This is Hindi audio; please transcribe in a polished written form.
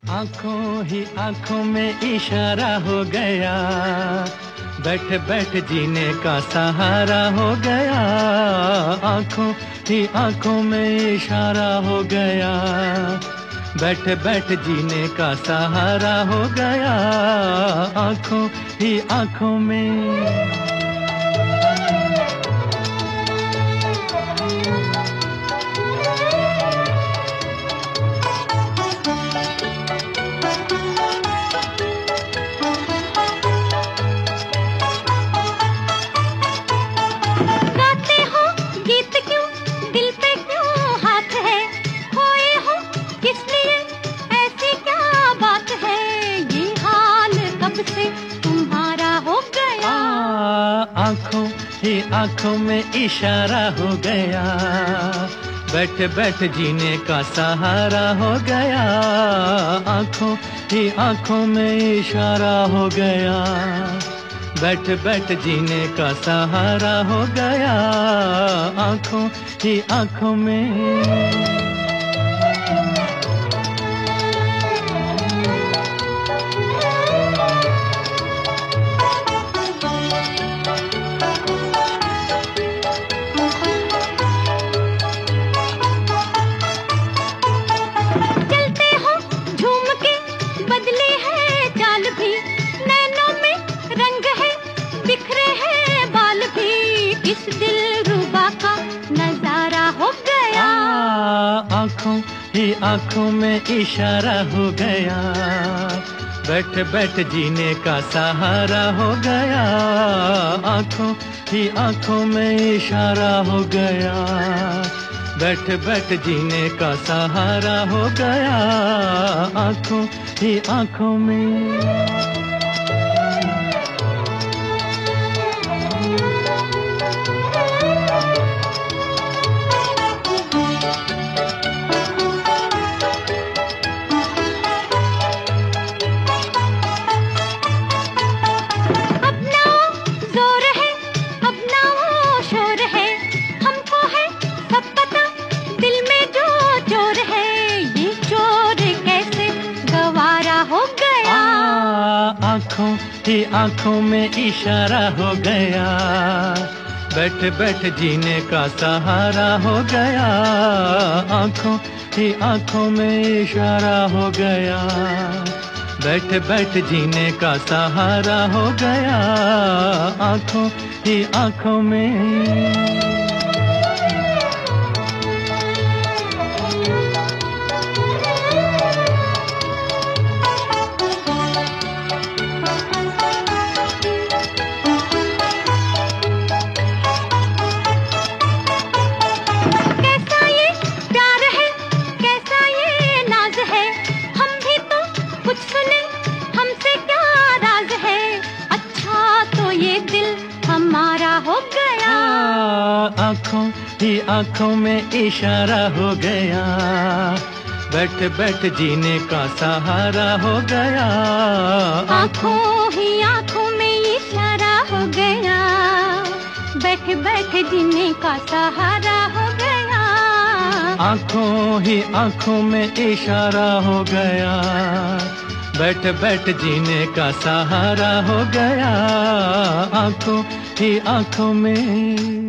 आंखों ही आंखों में इशारा हो गया, बैठ बैठ जीने का सहारा हो गया। आंखों ही आंखों में इशारा हो गया, बैठ बैठ जीने का सहारा हो गया। आंखों ही आंखों में आंखों ही आंखों में इशारा हो गया, बैठ बैठ जीने का सहारा हो गया। आंखों ही आंखों में इशारा हो गया, बैठ बैठ जीने का सहारा हो गया। आंखों ही आंखों में आंखों ही आंखों में इशारा हो गया, बैठ बैठ जीने का सहारा हो गया। आंखों ही आंखों में इशारा हो गया, बैठ बैठ जीने का सहारा हो गया। आंखों ही आंखों में आंखों ही आंखों में इशारा हो गया, बैठ बैठ जीने का सहारा हो गया। आंखों ही आंखों में इशारा हो गया, बैठ बैठ जीने का सहारा हो गया। आंखों ही आंखों में आंखों ही आंखों में इशारा हो गया, बैठ बैठ जीने का सहारा हो गया। आंखों ही आंखों में इशारा हो गया, बैठ बैठ जीने का सहारा हो गया। आंखों ही आंखों में इशारा हो गया, बैठ बैठ जीने का सहारा हो गया। आंखों ही आंखों में